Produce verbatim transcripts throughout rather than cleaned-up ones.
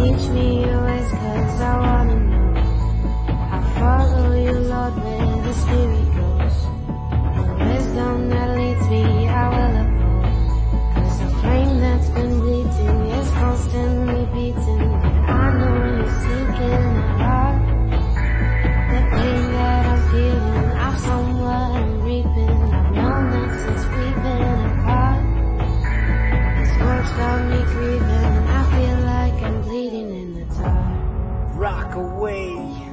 Teach me your ways, cause I wanna know. I follow you, Lord, where the Spirit goes. The wisdom that leads me, I will uphold. Cause the flame that's been bleeding is constantly beating. And I know you're seeking my heart. The pain that I'm feeling, I've sown what I'm reaping. I've known that since we've been apart. This work's got me grieving, and I feel like I'm bleeding in the dark. Rock away,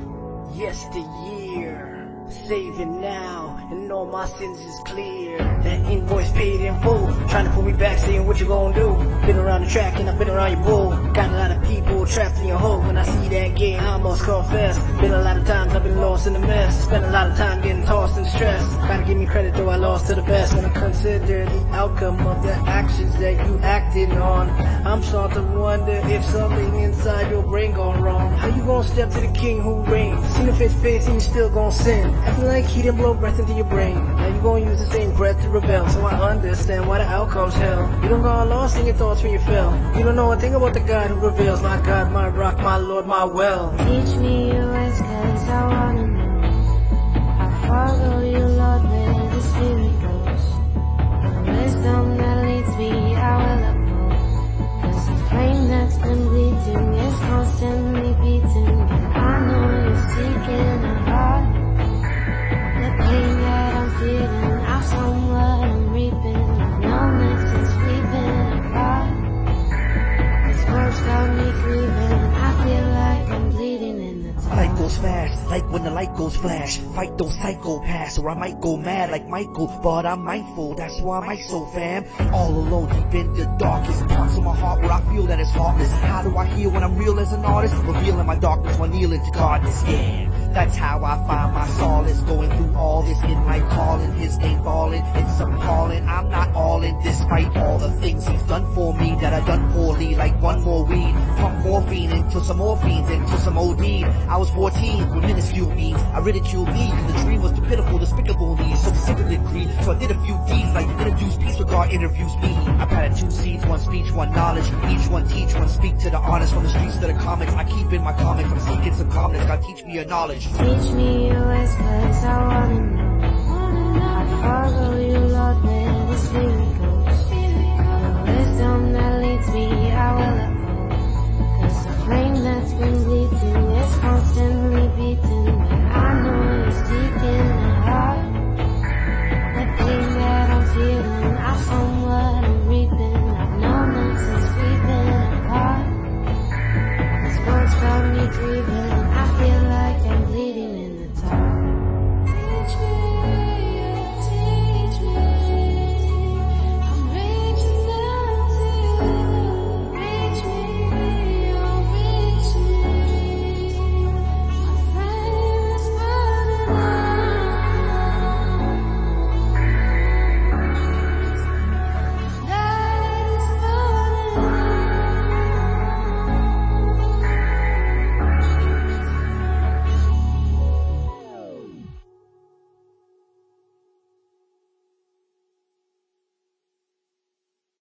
yesteryear. Saving now, and all my sins is clear. That invoice paid in full, trying to pull me back, saying what you gonna do. Been around the track and I've been around your bull. Got a lot of people trapped in your hole. When I see that game, I almost confess. Been a lot of times I've been lost in the mess. Spent a lot of time getting tossed in stress. Gotta give me credit though I lost to the best. When I consider the outcome of the actions that you acted on, I'm starting to wonder if something inside your brain gone wrong. How you gonna step to the king who reigns? Seen the face face and you still gonna sin. Acting like he didn't blow breath into your brain. Now you gonna use the same breath to rebel. So I understand why the outcome's hell. You don't got lost in your thoughts when you fell. You don't know a thing about the God who reveals. My God, my rock, my Lord, my well. Teach me your ways, cause I wanna know. I follow you, Lord, where the Spirit goes. The wisdom that leads me, I will uphold. Cause the flame that's been bleeding is constantly beating. And I know you're seeking a heart. The pain that I'm feeling, I've sown what I'm reaping. I've known that since we've been apart. This work's got me grieving, I feel like I'm bleeding in the dark. Life goes fast, like when the light goes flash. Fight those psychopaths, or I might go mad like Michael. But I'm mindful, that's why I'm so fam. All alone, deep in the darkest parts of my heart, where I feel that it's heartless. How do I heal when I'm real as an artist? Revealing my darkness while kneeling to godness, yeah. That's how I find my solace, going through all this in my calling. His name falling, it's appalling. I'm not all in, despite all the things he's done for me that I done poorly. Like one more weed, pump morphine into some morphine, into some O D. I was fourteen with minuscule means. I ridiculed me, and the dream was too pitiful, despicable me. So sick of the greed, so I did a few deeds, like introduce peace regard interviews me. I've had two seeds, one speech, one knowledge. Each one teach, one speak to the honest. From the streets to the comics, I keep in my comics. I'm seeking some calmness, God teach me your knowledge. Teach me your ways, cause I wanna know. I follow you, Lord, where the Spirit goes. The wisdom